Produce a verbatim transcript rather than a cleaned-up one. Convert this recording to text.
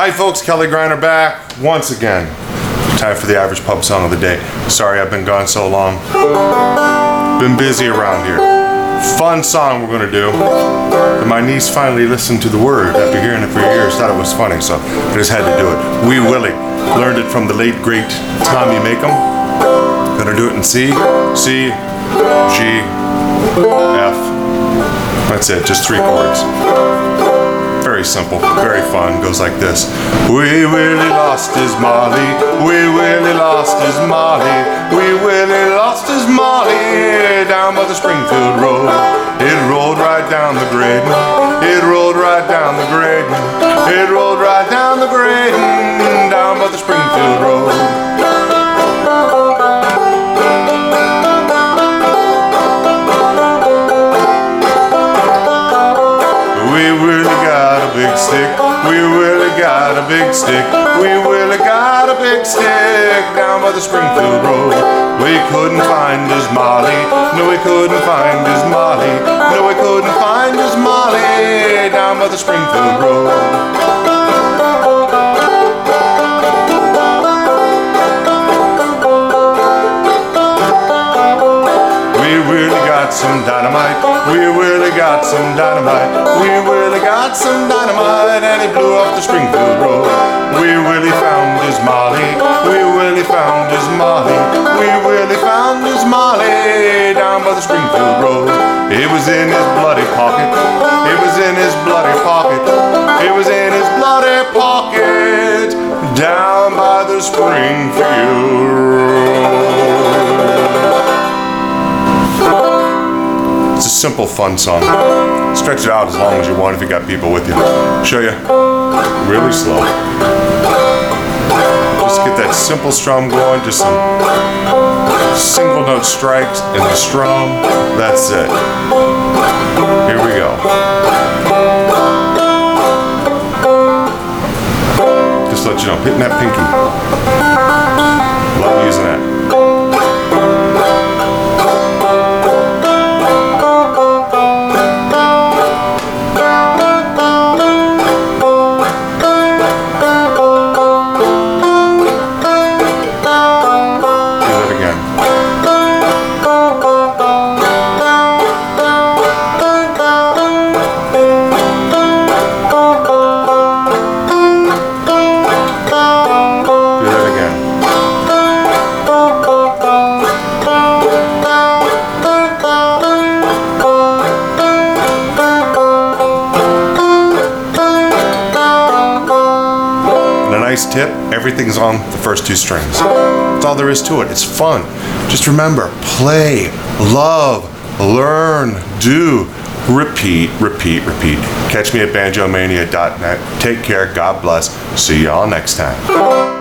Hi folks, Kelly Griner back once again. Time for the average pub song of the day. Sorry I've been gone so long. Been busy around here. Fun song we're gonna do. And my niece finally listened to the word after hearing it for years, thought it was funny, so I just had to do it. Wee Willie. Learned it from the late great Tommy Makem. Gonna do it in C, C, G, F. That's it, just three chords. Very simple, very fun, goes like this. Wee Willie lost his Molly, Wee Willie lost his Molly, Wee Willie lost his Molly down by the Springfield Road. It rolled right down the grading, it rolled right down the grading, it rolled right down the grading down by the Springfield Road. Big stick, we really got a big stick, we really got a big stick down by the Springfield Road. We couldn't find his Molly, no we couldn't find his Molly, no we couldn't find his Molly down by the Springfield Road. We really got some dynamite, we really got some dynamite, we really got some dynamite, and he blew up the Springfield Road. We really found his Molly, we really found his Molly, we really found his Molly down by the Springfield Road. It was in his bloody pocket, it was in his bloody pocket, it was in his bloody pocket down by the Springfield Road. It's a simple, fun song. Stretch it out as long as you want if you got people with you. Show you really slow. Just get that simple strum going, just some single note strikes in the strum. That's it. Here we go. Just let you know, hitting that pinky. Love using that. Nice tip, everything's on the first two strings. That's all there is to it. It's fun. Just remember, play, love, learn, do, repeat, repeat, repeat. Catch me at banjo mania dot net. Take care, God bless. See y'all next time.